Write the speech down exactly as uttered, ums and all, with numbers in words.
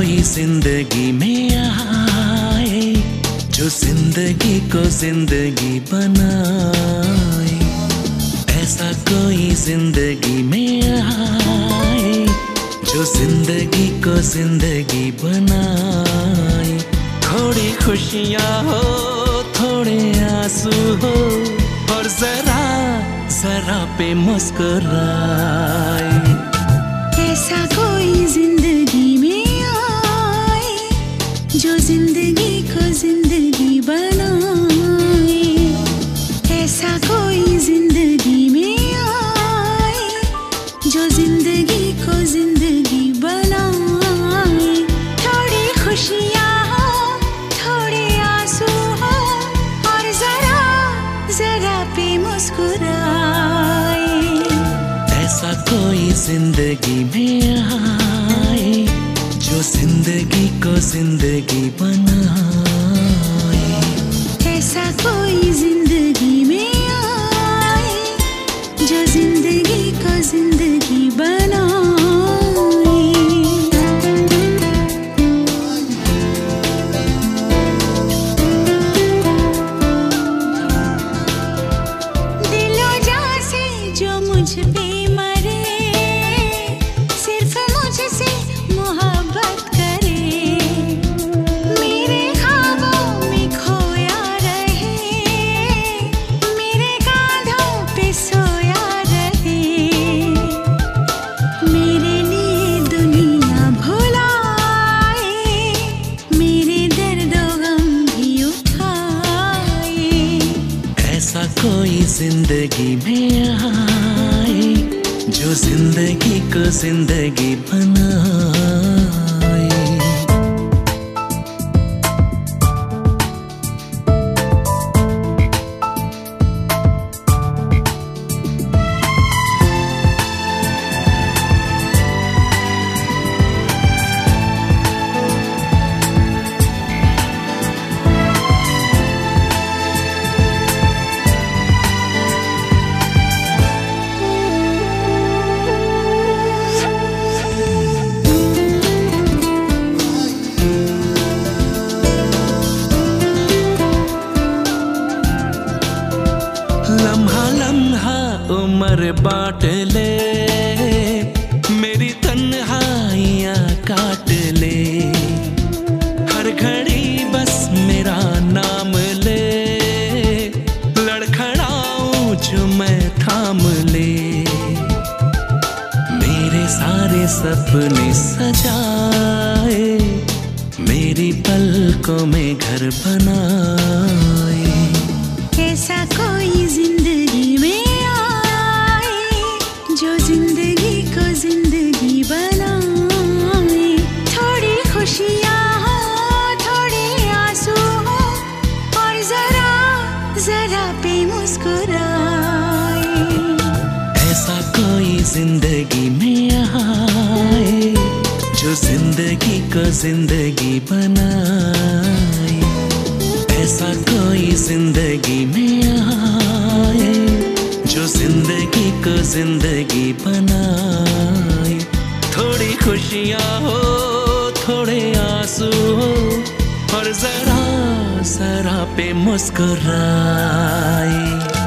कोई जिंदगी में आए जो जिंदगी को जिंदगी बनाए। ऐसा कोई जिंदगी में आए जो जिंदगी को जिंदगी बनाए। थोड़ी खुशियाँ हो थोड़े आंसू हो और जरा जरा पे मुस्कुराए। ऐसा कोई जिंदगी में आए जो जिंदगी को जिंदगी बनाए। ऐसा कोई जिंदगी में आए जो जिंदगी को जिंदगी बनाए। थोड़ी खुशियाँ हो थोड़े आंसू हो और जरा जरा पे मुस्कुराए। ऐसा कोई जिंदगी में आए जो जिंदगी को जिंदगी बनाए। ऐसा कोई जिंदगी में आए जो जिंदगी को जिंदगी बनाए। दिलो जान से जो मुझ पे ऐसा कोई जिंदगी में आए जो जिंदगी को जिंदगी बनाए। लम्हा लम्हा उम्र बांट ले मेरी तन्हाइयाँ काट ले। हर घड़ी बस मेरा नाम ले लड़खड़ाऊं जो मैं थाम ले। मेरे सारे सपने सजाए मेरी पलकों में घर बनाए। ऐसा कोई जिंदगी में आए जो जिंदगी को जिंदगी बनाए। थोड़ी खुशियाँ हो थोड़े आंसू हो और जरा जरा पे मुस्कुराए। ऐसा कोई जिंदगी में आए जो जिंदगी को जिंदगी बनाए। ऐसा कोई जिंदगी में आए जो जिंदगी को जिंदगी बनाए। थोड़ी खुशियाँ हो थोड़े आंसू हो और जरा जरा पे मुस्कुराए।